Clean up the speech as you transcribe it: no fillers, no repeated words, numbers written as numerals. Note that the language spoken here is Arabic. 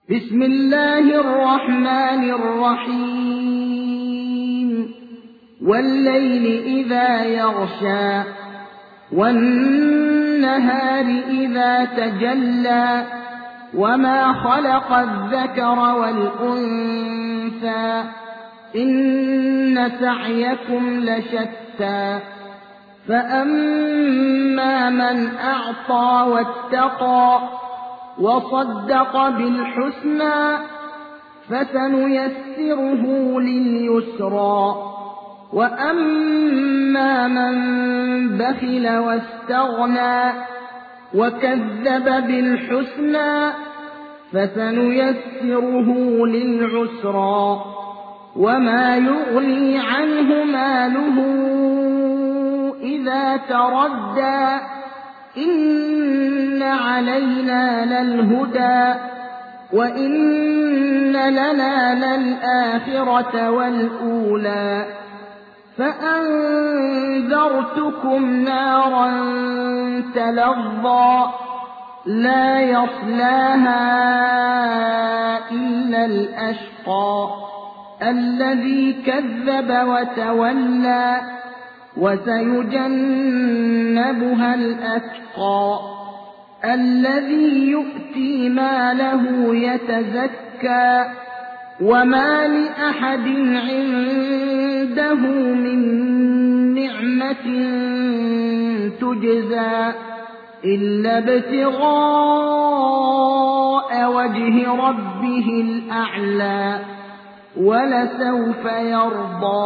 بسم الله الرحمن الرحيم والليل إذا يغشى والنهار إذا تجلى وما خلق الذكر والأنثى إن سعيكم لشتى فأما من أعطى واتقى وصدق بالحسنى فسنيسره لليسرى وأما من بخل واستغنى وكذب بالحسنى فسنيسره للعسرى وما يغني عنه ماله إذا تردى إن علينا للهدى وإن لنا للآخرة والأولى فأنذرتكم نارا تلظى لا يصلاها إلا الأشقى الذي كذب وتولى وسيجنبها الأتقى الذي يؤتي ماله يتزكى وما لأحد عنده من نعمة تجزى إلا ابتغاء وجه ربه الأعلى ولسوف يرضى.